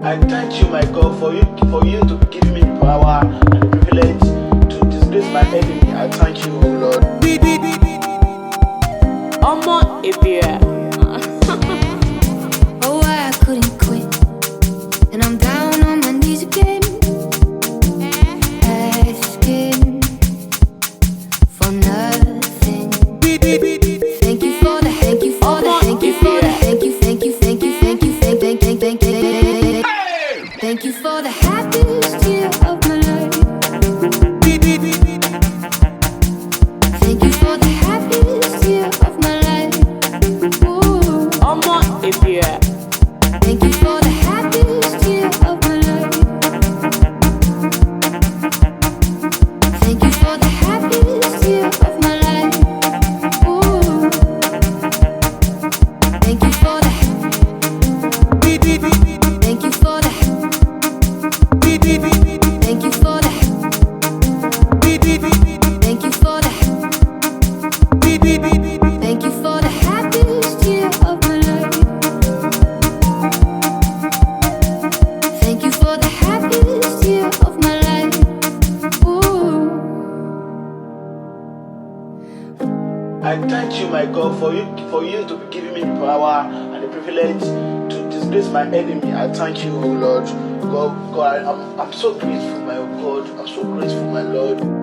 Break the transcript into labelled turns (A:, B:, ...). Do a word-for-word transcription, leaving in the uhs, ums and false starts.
A: I thank you, my God, for you for you to give me the power and the privilege to disgrace my enemy. I thank you, oh Lord.
B: Omo Ebira.
C: Oh, why I couldn't quit, and I'm down on my knees again, asking for nothing. Thank you for the, thank you for the, thank you for the, thank you, thank you, thank you, thank you, thank, thank, thank, thank, thank, thank, thank you for the happiest year of my life. Thank you for the happiest year of my life. Ooh.
B: Omo Ebira.
C: Thank you for the happiest year of my life. Thank you for the happiest year of my life. Ooh. Thank you for the. Thank you for the. Thank you for the. Thank you for the. Thank you for the happiest year of my life. Thank you for the happiest year of my life. Ooh.
A: I thank you, my God, for you for you to be giving me the power and the privilege to disgrace my enemy. I thank you, oh Lord. God, God, I'm, I'm so grateful, my God. I'm so grateful, my Lord.